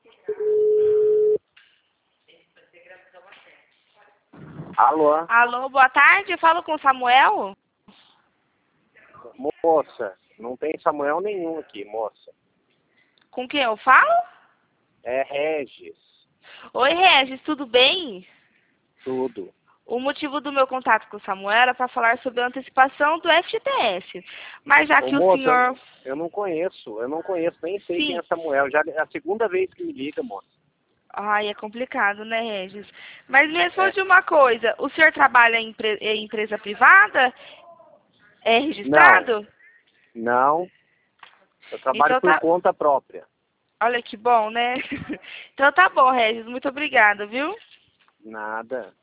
Alô? Alô, boa tarde, eu falo com o Samuel? Moça, não tem Samuel nenhum aqui, moça. Com quem eu falo? É Regis. Oi, Regis, tudo bem? Tudo. O motivo do meu contato com o Samuel era para falar sobre a antecipação do FGTS. Mas já Ô, que o moça, senhor... eu não conheço, nem sei quem Sim. é Samuel. Já é a segunda vez que me liga, moça. Ai, é complicado, né, Regis? Mas me responde uma coisa, o senhor trabalha em empresa privada? É registrado? Não. Eu trabalho Então por tá... conta própria. Olha que bom, né? Então tá bom, Regis, muito obrigada, viu? Nada.